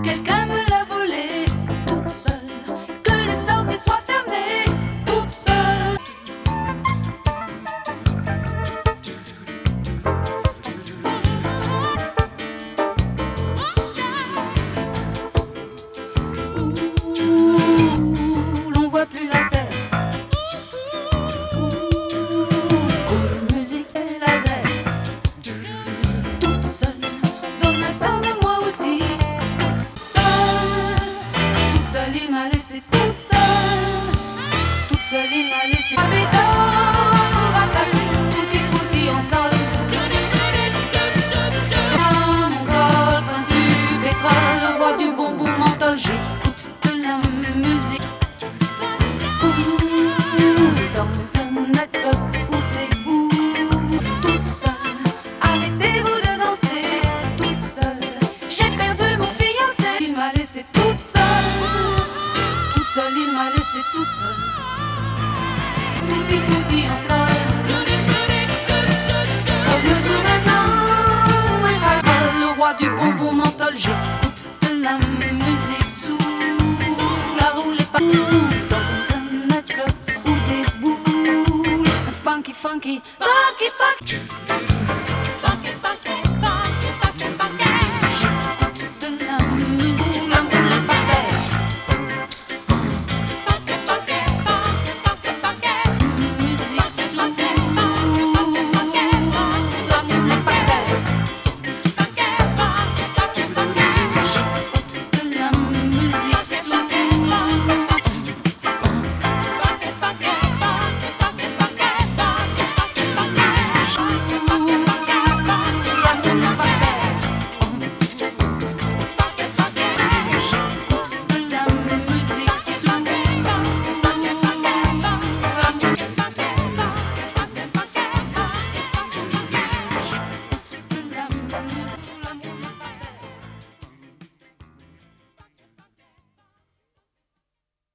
Quelqu'un me l'a volé, toute seule. Que les sorties soient fermées, toute seule. Ouh, l'on voit plus la terre. Ouh, musique et laser. Toute seule, dans ma salle de moi aussi. Toute seule, il m'a laissé toute seule. Toute seule, il m'a laissé. Tutti frutti en sol. Mongol, prince du pétrole, le roi du bonbon menthol. J'écoute de la musique. Dans un nightclub ou des boules. Toute seule, arrêtez-vous de danser. Toute seule, j'ai perdu mon fiancé. Il m'a laissé toute seule. Toute seule, il m'a laissé toute seule. Tutti frutti en sol. Faut que je me trouve un homme, un craqueur, le roi du bonbon menthol. J'écoute de la musique sous la roue, les pas. Dans un nightclub ou des boules. Funky, funky,